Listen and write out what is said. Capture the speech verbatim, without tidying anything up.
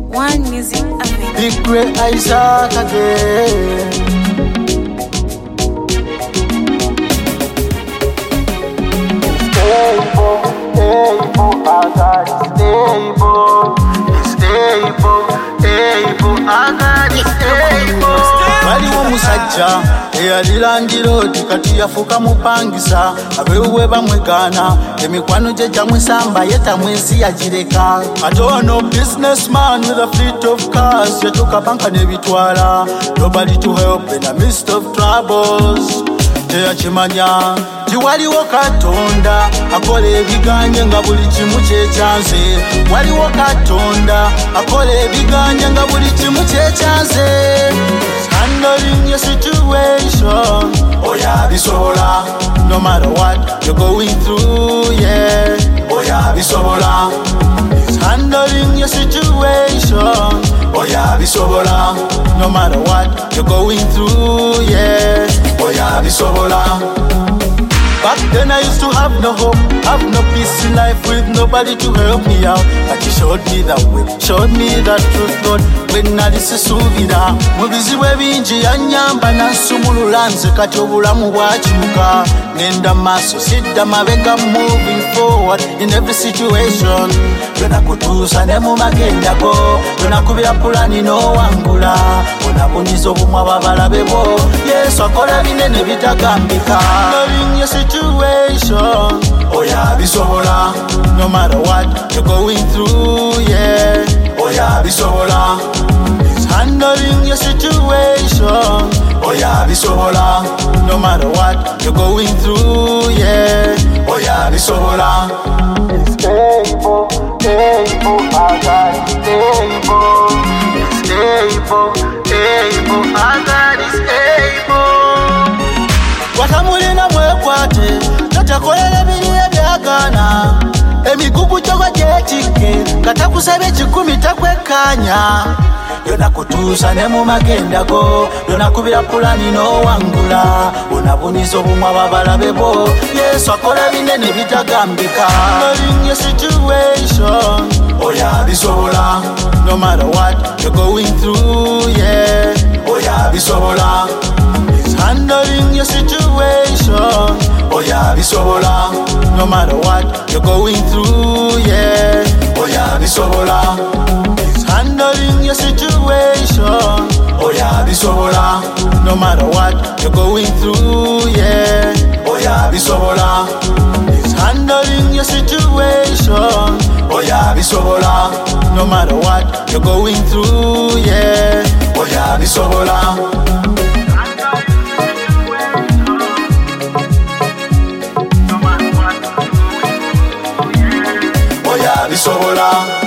One Music Africa. Big Great Isaac again. Stable, stable, I got it stable. It's stable, stable, I got it stable. Waliwo musajja eyalirangira oti kati yafuuka mupangisa abeewuwe bamwegana emikwano gye gyamwisamba ye tamwesi yagireka ate ono businessman with a fleet of cars yatuuka banka n'ebitwala nobody to help in a midst of troubles teyakimanya nti waliwo katonda akola ebiganje nga buli kimu kyekyanze waliwo katonda akola ebiganje nga buli kimu kyekyanze handling your situation, oh yeah, bisobola. No matter what you're going through, yeah, oh yeah, bisobola. It's handling your situation, oh yeah, bisobola. No matter what you're going through, yeah, oh yeah, bisobola. Back then I used to have no hope, have no peace in life with nobody to help me out. But you showed me that way, showed me that truth, Lord. When I disisubira mubizibu ebingi yanyamba nansumulula nze kati obulamu bwakyuka ngenda maaso sidda mabega moving forward in every situation yonakutuusa ne mu magendako yonakubira pulani n'owangula onabuniza obumwa babalabe bo yesu akola binene bitagambika. Knowing your situation, oh yeah, bisobola. No matter what you're going through, yeah, oh yeah, bisobola. It's handling your situation, oh yeah, bisobola. No matter what you're going through, yeah, oh yeah, bisobola. It's stable, stable, I got it stable. It's stable, stable, I got it stable. Watamulina mwekwate tatakolera biriye byagana emigugu gyogwa gyetike katakusaba ekikumi takwekanya yonakutuusa ne mu magendago yonakubira pulani n'owangula onabuniza obumwa babalabe bo yesu akola binene bitagambika. Knowing your situation, oh yeah, bisobola. No matter what you're going through, yeah, oh yeah, bisobola. Handling your situation, oh yeah, bisobola. No matter what you're going through, yeah, oh yeah, bisobola. It's handling your situation, oh yeah, bisobola. No matter what you're going through, yeah, oh yeah, bisobola. It's handling your situation, oh yeah, bisobola. No matter what you're going through, yeah, oh yeah, bisobola. Bisobola.